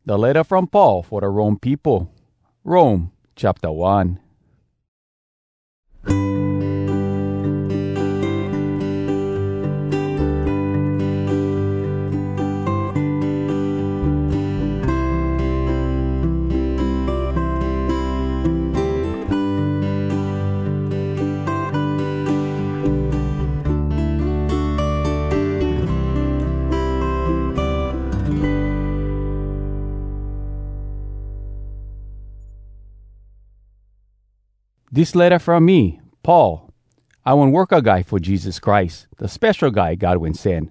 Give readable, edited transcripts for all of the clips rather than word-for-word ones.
The letter from Paul for the Rome people. Rome, chapter 1. This letter from me, Paul. I want worker guy for Jesus Christ, the special guy God will send.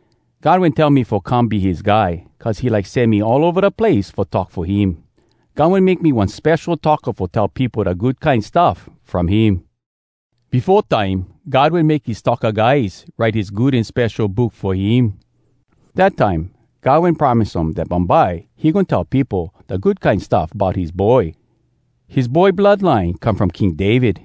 God will tell me for come be his guy, cause he like send me all over the place for talk for him. God will make me one special talker for tell people the good kind stuff from him. Before time, God will make his talker guys write his good and special book for him. That time, God will promise him that by he gonna tell people the good kind stuff about his boy. His boy bloodline come from King David.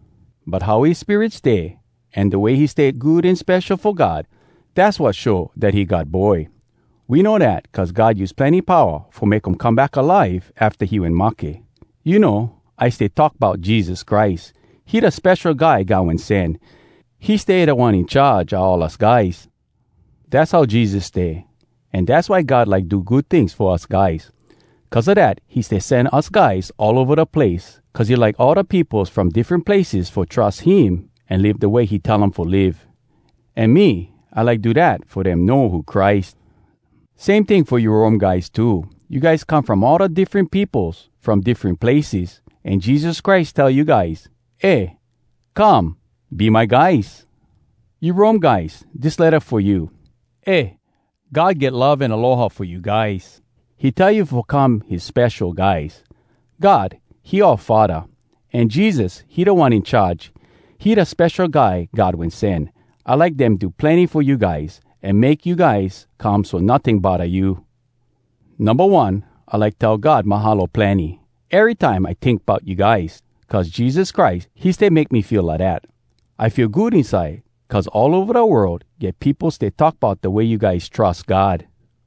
But how his spirit stay, and the way he stay good and special for God, that's what show that he got boy. We know that because God used plenty power for make him come back alive after he went make. You know, I stay talk about Jesus Christ. He the special guy God went send. He stay the one in charge of all us guys. That's how Jesus stay. And that's why God like do good things for us guys. Cause of that, he stay send us guys all over the place. Cause he like all the peoples from different places for trust him and live the way he tell them for live. And me, I like do that for them know who Christ. Same thing for your own guys too. You guys come from all the different peoples from different places. And Jesus Christ tell you guys, hey, come, be my guys. You Rome guys, this letter for you. Hey, God get love and aloha for you guys. He tell you for come his special guys. God, he our Father. And Jesus, he the one in charge. He the special guy God will send. I like them do plenty for you guys and make you guys come so nothing bother you. Number one, I like tell God mahalo plenty. Every time I think about you guys. Cause Jesus Christ, he stay make me feel like that. I feel good inside. Cause all over the world, get people stay talk about the way you guys trust God.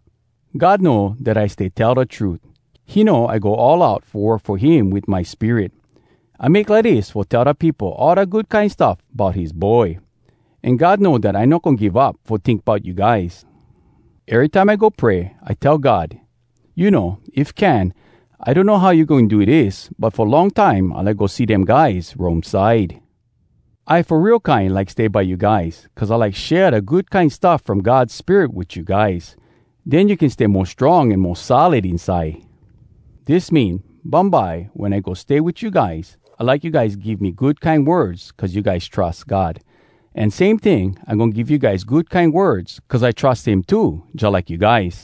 God know that I stay tell the truth. He know I go all out for him with my spirit. I make like this for tell the people all the good kind stuff about his boy. And God know that I not gonna give up for think about you guys. Every time I go pray, I tell God, you know, if can, I don't know how you going to do this, but for a long time, I like go see them guys Rome side. I for real kind like stay by you guys, cause I like share the good kind stuff from God's spirit with you guys. Then you can stay more strong and more solid inside. This mean, Bombay, when I go stay with you guys, I like you guys give me good kind words cause you guys trust God. And same thing, I'm gonna give you guys good kind words cause I trust him too, just like you guys.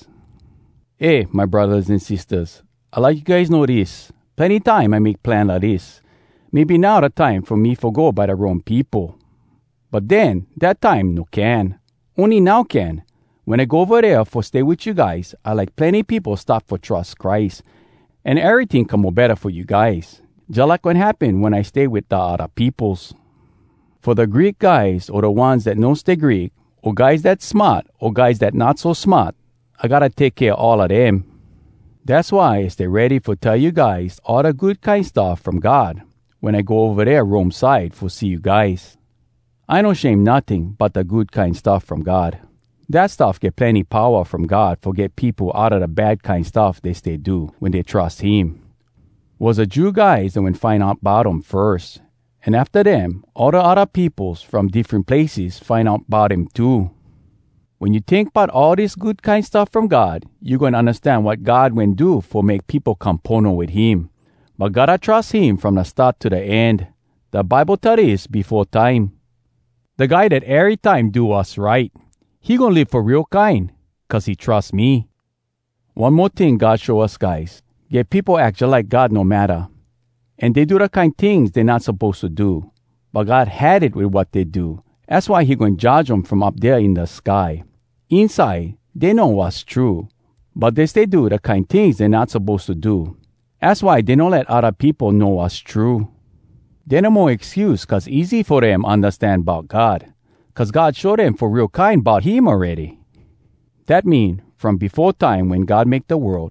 Hey, my brothers and sisters, I like you guys know this. Plenty time I make plan like this. Maybe now the time for me for go by the wrong people. But then, that time no can. Only now can. When I go over there for stay with you guys, I like plenty people start for trust Christ. And everything come more better for you guys. Just like what happened when I stay with the other peoples. For the Greek guys or the ones that don't stay Greek, or guys that smart or guys that not so smart, I gotta take care of all of them. That's why I stay ready for tell you guys all the good kind stuff from God when I go over there Rome side for see you guys. I no shame nothing but the good kind stuff from God. That stuff get plenty power from God for get people out of the bad kind stuff they stay do when they trust him. Was the Jew guys that would find out about him first. And after them, all the other peoples from different places find out about him too. When you think about all this good kind stuff from God, you're going to understand what God will do for make people come pono with him. But gotta trust him from the start to the end. The Bible tell this before time. The guy that every time do us right, he gonna live for real kind, cause he trusts me. One more thing God show us guys. Get people act just like God no matter. And they do the kind things they're not supposed to do. But God had it with what they do. That's why he gonna judge them from up there in the sky. Inside, they know what's true. But they still do the kind things they're not supposed to do. That's why they don't let other people know what's true. They no more excuse cause easy for them understand about God. Cause God showed them for real kind about him already. That mean, from before time when God make the world,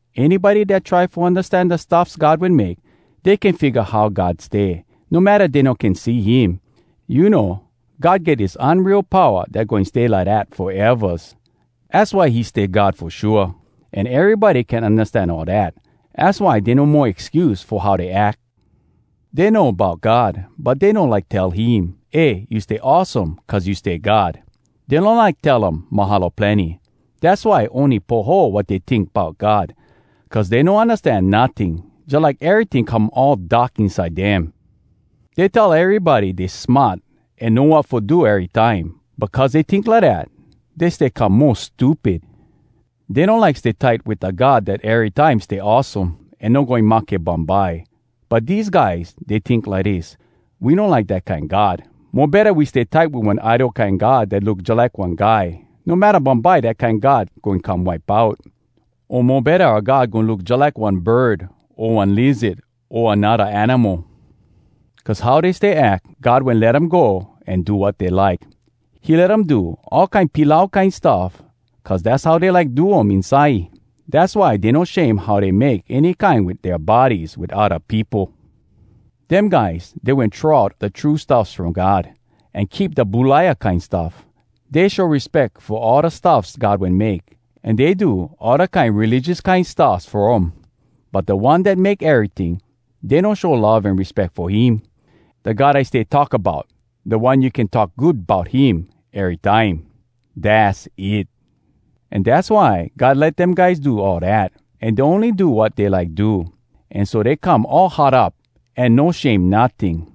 Anybody that try to understand the stuffs God will make, they can figure how God stay, no matter they no can see Him. You know, God get His unreal power that going stay like that forever. That's why He stay God for sure. And everybody can understand all that. That's why they no more excuse for how they act. They know about God, but they don't like tell Him, hey, you stay awesome cause you stay God. They don't like tell Him mahalo plenty. That's why only poho what they think about God. Cause they don't understand nothing. Just like everything come all dark inside them. They tell everybody they smart and know what for do every time. Because they think like that, they stay come more stupid. They don't like stay tight with a God that every time stay awesome and no going make Bombay. But these guys, they think like this. We don't like that kind God. More better we stay tight with one idol kind God that look just like one guy. No matter Bombay, that kind God going come wipe out. Or more better our God going look just like one bird or one lizard or another animal. Cause how they stay act, God will let them go and do what they like. He let them do all kind pilau kind stuff. Cause that's how they like do them inside. That's why they no shame how they make any kind with their bodies with other people. Them guys, they went throw out the true stuffs from God and keep the bulaya kind stuff. They show respect for all the stuffs God will make. And they do all the kind religious kind stuffs for Him. But the one that make everything, they don't show love and respect for Him. The God I stay talk about, the one you can talk good about Him every time. That's it. And that's why God let them guys do all that. And they only do what they like do. And so they come all hot up and no shame nothing.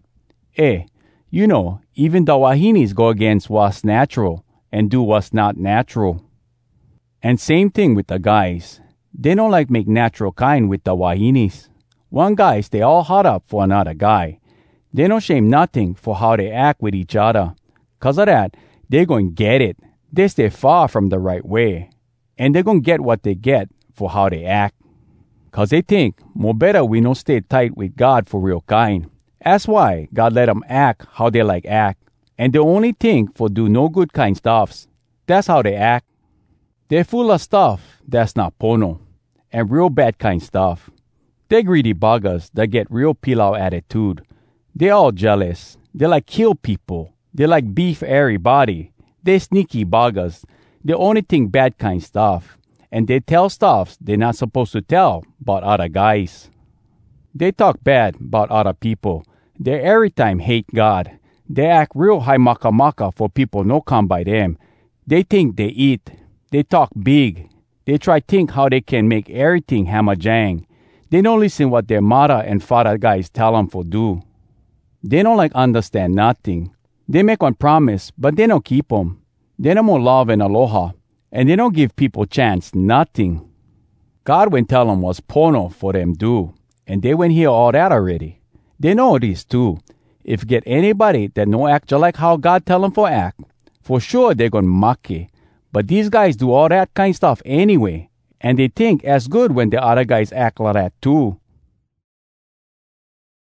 You know, even the Wahinis go against what's natural and do what's not natural. And same thing with the guys. They don't like make natural kind with the Wahinis. One guy stay all hot up for another guy. They don't shame nothing for how they act with each other. Cause of that, they going get it. They stay far from the right way. And they're going to get what they get for how they act. Cause they think, more better we no stay tight with God for real kind. That's why God let them act how they like act. And they only think for do no good kind stuffs. That's how they act. They're full of stuff that's not pono. And real bad kind stuff. They're greedy buggers that get real pilau attitude. They all jealous. They like kill people. They like beef everybody. They sneaky buggers. They only think bad kind stuff. And they tell stuffs they're not supposed to tell about other guys. They talk bad about other people. They every time hate God. They act real high maka for people no come by them. They think they eat. They talk big. They try think how they can make everything hamajang. They don't listen what their mother and father guys tell them for do. They don't like understand nothing. They make one promise, but they don't keep them. They don't more love and aloha. And they don't give people chance, nothing. God when tell them was pono for them do. And they went hear all that already. They know this too. If get anybody that no act just like how God tell them for act, for sure they're gonna make. But these guys do all that kind of stuff anyway. And they think as good when the other guys act like that too.